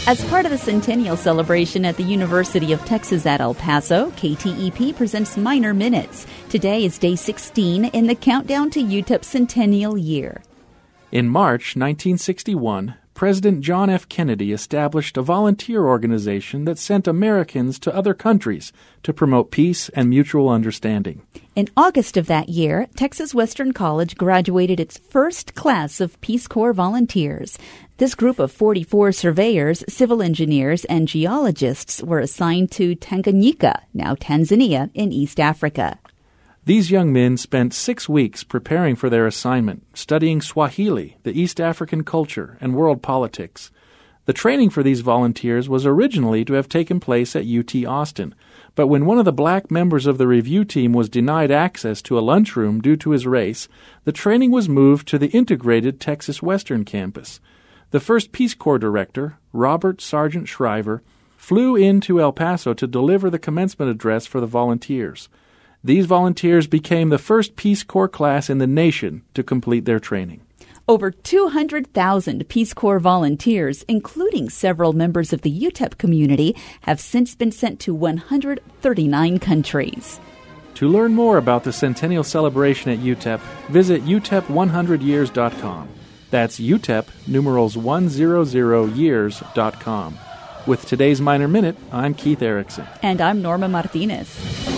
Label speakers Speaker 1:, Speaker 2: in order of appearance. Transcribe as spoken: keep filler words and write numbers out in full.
Speaker 1: As part of the centennial celebration at the University of Texas at El Paso, K T E P presents Minor Minutes. Today is day sixteen in the countdown to U T E P's centennial year.
Speaker 2: In March nineteen sixty-one, President John F. Kennedy established a volunteer organization that sent Americans to other countries to promote peace and mutual understanding.
Speaker 1: In August of that year, Texas Western College graduated its first class of Peace Corps volunteers. This group of forty-four surveyors, civil engineers, and geologists were assigned to Tanganyika, now Tanzania, in East Africa.
Speaker 2: These young men spent six weeks preparing for their assignment, studying Swahili, the East African culture, and world politics. The training for these volunteers was originally to have taken place at U T Austin, but when one of the black members of the review team was denied access to a lunchroom due to his race, the training was moved to the integrated Texas Western campus. The first Peace Corps director, Robert Sargent Shriver, flew into El Paso to deliver the commencement address for the volunteers. These volunteers became the first Peace Corps class in the nation to complete their training.
Speaker 1: Over two hundred thousand Peace Corps volunteers, including several members of the U T E P community, have since been sent to one hundred thirty-nine countries.
Speaker 2: To learn more about the centennial celebration at U T E P, visit U T E P one hundred years dot com. That's U T E P, numerals one hundred years dot com. With today's Minor Minute, I'm Keith Erickson.
Speaker 1: And I'm Norma Martinez.